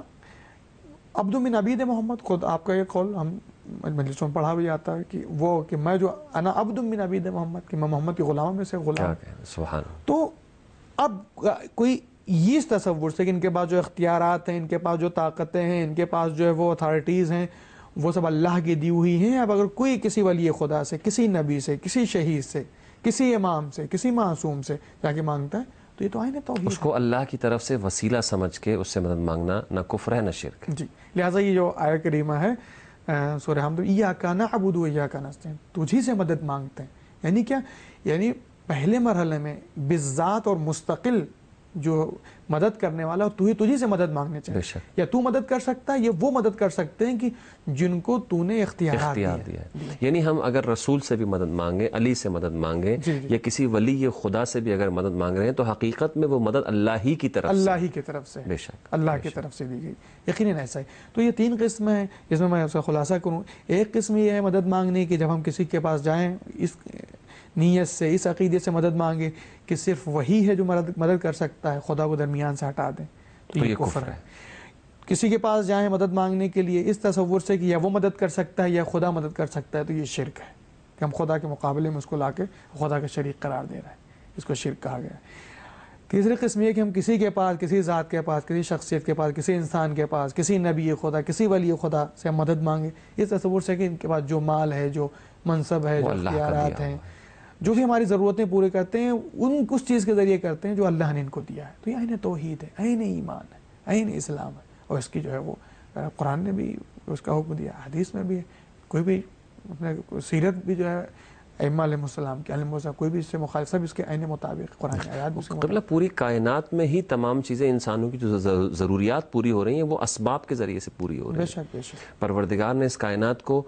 عبد من عبید محمد، خود آپ کا یہ قول ہم مجلسوں میں پڑھا بھی جاتا ہے کہ وہ کہ میں جو انا عبد من عبید محمد، کہ میں محمد کے غلاموں میں سے غلام. سبحان. تو اب کوئی یہ اس تصور سے کہ ان کے پاس جو اختیارات ہیں، ان کے پاس جو طاقتیں ہیں، ان کے پاس جو ہے وہ اتھارٹیز ہیں، وہ سب اللہ کی دی ہوئی ہیں. اب اگر کوئی کسی ولی خدا سے، کسی نبی سے، کسی شہید سے، کسی امام سے، کسی معصوم سے جا کے مانگتا ہے تو یہ تو عین توحید ہے. اس کو اللہ کی طرف سے وسیلہ سمجھ کے اس سے مدد مانگنا نہ کفر ہے نہ شرک ہے. جی لہٰذا یہ جو آیت کریمہ ہے سورہ حمد، ایاک نعبد و ایاک نستعین، تجھی سے مدد مانگتے ہیں. یعنی کیا؟ یعنی پہلے مرحلے میں بالذات اور مستقل جو مدد کرنے والا تو ہی تجھی سے مدد مانگنے چاہیے. یا تو مدد کر سکتا ہے، یا وہ مدد کر سکتے ہیں کہ جن کو تو نے اختیارات اختیار دیا ہے. یعنی ہم اگر رسول سے بھی مدد مانگیں، علی سے مدد مانگیں، یا کسی ولی خدا سے بھی اگر مدد مانگ رہے ہیں تو حقیقت میں وہ مدد اللہ ہی کی طرف سے، اللہ ہی کی طرف سے، بے شک اللہ کی طرف سے دی گئی. یقیناً ایسا ہی. تو یہ تین قسم ہیں جس میں میں اس کا خلاصہ کروں. ایک قسم یہ ہے مدد مانگنے کی، جب ہم کسی کے پاس جائیں اس نیت سے، اس عقیدے سے مدد مانگے کہ صرف وہی ہے جو مدد مدد کر سکتا ہے، خدا کو درمیان سے ہٹا دیں، تو یہ کفر ہے. کسی کے پاس جائیں مدد مانگنے کے لیے اس تصور سے کہ یا وہ مدد کر سکتا ہے یا خدا مدد کر سکتا ہے، تو یہ شرک ہے کہ ہم خدا کے مقابلے میں اس کو لا کے خدا کا شریک قرار دے رہے ہیں. اس کو شرک کہا گیا ہے. تیسری قسم یہ کہ ہم کسی کے پاس، کسی ذات کے پاس، کسی شخصیت کے پاس، کسی انسان کے پاس، کسی نبی خدا، کسی ولی خدا سے ہم مدد مانگیں اس تصور سے کہ ان کے پاس جو مال ہے، جو منصب ہے، جو اختیارات ہیں، جو بھی ہماری ضرورتیں پورے کرتے ہیں، ان کچھ چیز کے ذریعے کرتے ہیں جو اللہ نے ان کو دیا ہے. تو یہ عین توحید ہے، عین ایمان ہے، عین اسلام ہے. اور اس کی جو ہے وہ قرآن نے بھی اس کا حکم دیا، حدیث میں بھی ہے. کوئی بھی اپنے سیرت بھی جو ہے ائمہ علیہ السلام کے، علیہ السلام کوئی بھی اس سے مخالف، سب اس کے عین مطابق قرآن آیات بھی. قبلہ پوری کائنات میں ہی تمام چیزیں انسانوں کی جو ضروریات پوری ہو رہی ہیں وہ اسباب کے ذریعے سے پوری ہو رہی ہیں. بے شک بے شک پروردگار نے اس کائنات کو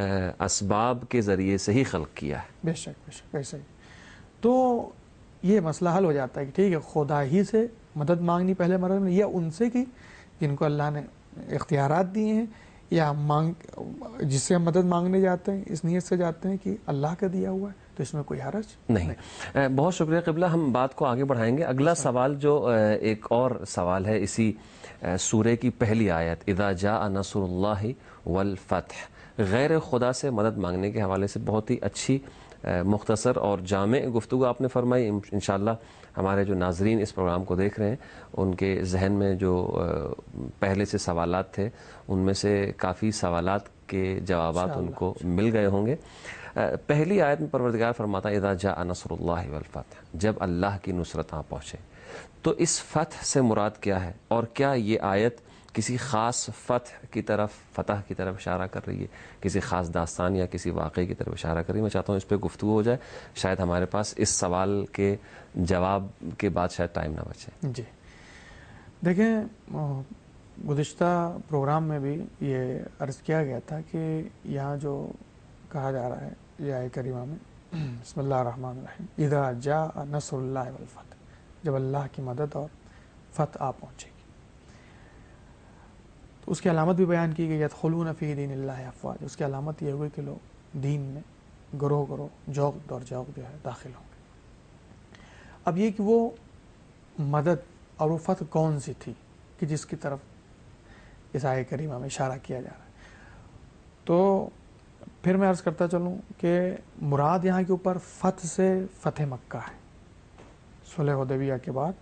اسباب کے ذریعے سے ہی خلق کیا ہے. بے شک بے شک ایسا ہی. تو یہ مسئلہ حل ہو جاتا ہے کہ ٹھیک ہے، خدا ہی سے مدد مانگنی پہلے مرحلے میں، یا ان سے کی جن کو اللہ نے اختیارات دیے ہیں، یا مانگ جس سے ہم مدد مانگنے جاتے ہیں اس نیت سے جاتے ہیں کہ اللہ کا دیا ہوا ہے، تو اس میں کوئی حرج نہیں. بہت شکریہ قبلہ. ہم بات کو آگے بڑھائیں گے. اگلا سوال جو ایک اور سوال ہے اسی سورہ کی پہلی آیت، اذا جاء نصر اللہ والفتح، غیر خدا سے مدد مانگنے کے حوالے سے بہت ہی اچھی مختصر اور جامع گفتگو آپ نے فرمائی. انشاءاللہ ہمارے جو ناظرین اس پروگرام کو دیکھ رہے ہیں ان کے ذہن میں جو پہلے سے سوالات تھے ان میں سے کافی سوالات کے جوابات ان کو مل گئے ہوں گے. پہلی آیت میں پروردگار فرماتا ہے اذا جاء نصر اللہ والفتح، جب اللہ کی نصرت آ پہنچے. تو اس فتح سے مراد کیا ہے، اور کیا یہ آیت کسی خاص فتح کی طرف فتح کی طرف اشارہ کر رہی ہے, کسی خاص داستان یا کسی واقعے کی طرف اشارہ کر رہی ہے. میں چاہتا ہوں اس پہ گفتگو ہو جائے, شاید ہمارے پاس اس سوال کے جواب کے بعد شاید ٹائم نہ بچے. جی دیکھیں, گزشتہ پروگرام میں بھی یہ عرض کیا گیا تھا کہ یہاں جو کہا جا رہا ہے یہ آیت کریمہ میں, بسم اللہ الرحمن الرحیم, اذا جاء نصر اللہ والفتح, جب اللہ کی مدد اور فتح آ پہنچے گی. تو اس کی علامت بھی بیان کی گئی, یدخلون فی دین اللہ افواج, اس کی علامت یہ ہوئی کہ لوگ دین میں گروہ گروہ جوق اور جوق جو ہے داخل ہوں گے. اب یہ کہ وہ مدد اور وہ فتح کون سی تھی کہ جس کی طرف اس آیت کریمہ میں اشارہ کیا جا رہا ہے, تو پھر میں عرض کرتا چلوں کہ مراد یہاں کے اوپر فتح سے فتح مکہ ہے. صلح حدیبیہ کے بعد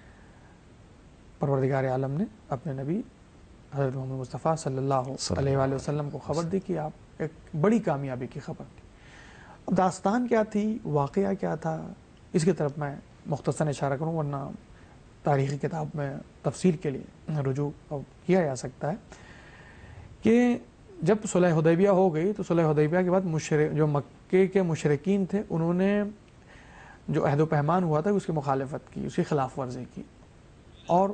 پروردگار عالم نے اپنے نبی حضرت محمد مصطفیٰ صلی اللہ علیہ وآلہ وسلم کو خبر دی کہ آپ ایک بڑی کامیابی کی خبر دی. اب داستان کیا تھی, واقعہ کیا تھا, اس کی طرف میں مختصراً اشارہ کروں, ورنہ تاریخی کتاب میں تفصیل کے لیے رجوع کیا جا سکتا ہے. کہ جب صلح حدیبیہ ہو گئی تو صلح حدیبیہ کے بعد مشرک جو مکے کے مشرکین تھے انہوں نے جو عہد و پیمان ہوا تھا اس کی مخالفت کی, اس کی خلاف ورزی کی, اور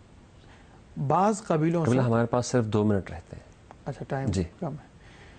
بعض قبیلوں سے, ہمارے پاس صرف دو منٹ رہتے ہیں. اچھا ٹائم جی کم ہے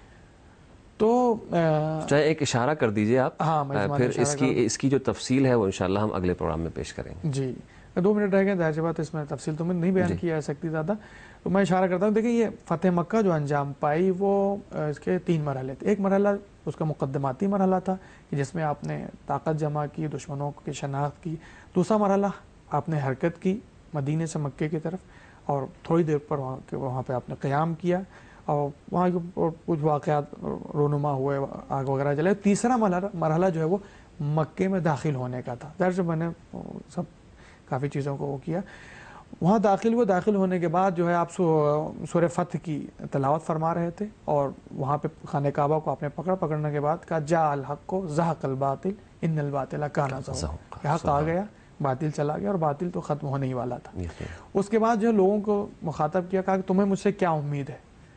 تو چاہے ایک اشارہ کر دیجئے آپ, ہاں میں پھر اس کی اس کی جو تفصیل ہے وہ انشاءاللہ ہم اگلے پروگرام میں پیش کریں گے. جی دو منٹ رہ گئے, ظاہر سی بات اس میں تفصیل تو میں نہیں بیان کی جا سکتی زیادہ, تو میں اشارہ کرتا ہوں. دیکھیں یہ فتح مکہ جو انجام پائی وہ اس کے تین مرحلے تھے. ایک مرحلہ اس کا مقدماتی مرحلہ تھا کہ جس میں آپ نے طاقت جمع کی, دشمنوں کی شناخت کی. دوسرا مرحلہ آپ نے حرکت کی مدینے سے مکے کی طرف, اور تھوڑی دیر پر وہاں وہاں پہ آپ نے قیام کیا, اور وہاں کچھ واقعات رونما ہوئے, آگ وغیرہ جلے. تیسرا مرحلہ جو ہے وہ مکے میں داخل ہونے کا تھا. ظاہر سے میں نے سب کافی چیزوں کو وہ کیا. وہاں داخل ہوئے, داخل ہونے کے بعد جو ہے آپ سورہ فتح کی تلاوت فرما رہے تھے, اور وہاں پہ خانہ کعبہ کو آپ نے پکڑ پکڑنے کے بعد کہا جاء الحق زہق الباطل ان الباطل کان زہوقا, حق آ گیا, باطل چلا گیا, اور باطل تو ختم ہونے ہی والا تھا. اس کے بعد جو لوگوں کو مخاطب کیا, کہا کہ تمہیں مجھ سے کیا امید ہے,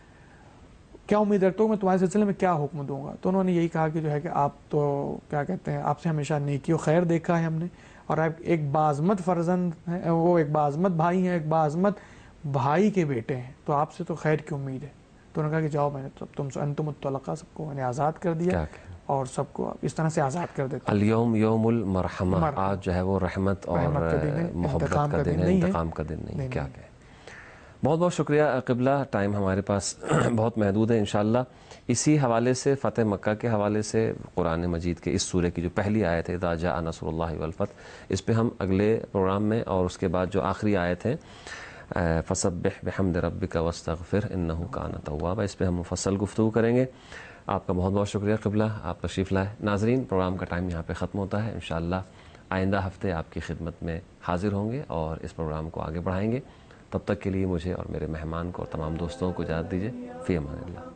کیا امید رکھتے ہو, میں تمہارے سلسلے میں کیا حکم دوں گا. تو انہوں نے یہی کہا کہ جو ہے کہ آپ تو کیا کہتے ہیں, آپ سے ہمیشہ نیکی و خیر دیکھا ہے ہم نے, اور آپ ایک باعظمت فرزند ہیں, وہ ایک باعظمت بھائی ہیں, ایک باعظمت بھائی کے بیٹے ہیں, تو آپ سے تو خیر کی امید ہے. تو انہوں نے کہا کہ جاؤ, میں نے تم سے انتم الطلقاء, سب کو میں نے آزاد کر دیا, اور سب کو اس طرح سے آزاد کر دیتا. الیوم یوم المرحمہ, آج جو ہے وہ رحمت اور محبت کا دن ہے, انتقام کا دن نہیں. کیا کہیں. بہت بہت شکریہ قبلہ, ٹائم ہمارے پاس بہت محدود ہے. انشاءاللہ اسی حوالے سے, فتح مکہ کے حوالے سے, قرآن مجید کے اس سورہ کی جو پہلی آیت ہے اذا جاء نصر اللہ والفتح, اس پہ ہم اگلے پروگرام میں, اور اس کے بعد جو آخری آیت ہے فسبح بحمد ربک واستغفر انہ کان توابا, اس پہ ہم مفصل گفتگو کریں گے. آپ کا بہت بہت شکریہ قبلہ, آپ تشریف لائے. ناظرین, پروگرام کا ٹائم یہاں پہ ختم ہوتا ہے. انشاءاللہ آئندہ ہفتے آپ کی خدمت میں حاضر ہوں گے اور اس پروگرام کو آگے بڑھائیں گے. تب تک کے لیے مجھے اور میرے مہمان کو اور تمام دوستوں کو اجازت دیجیے. فی امان اللہ.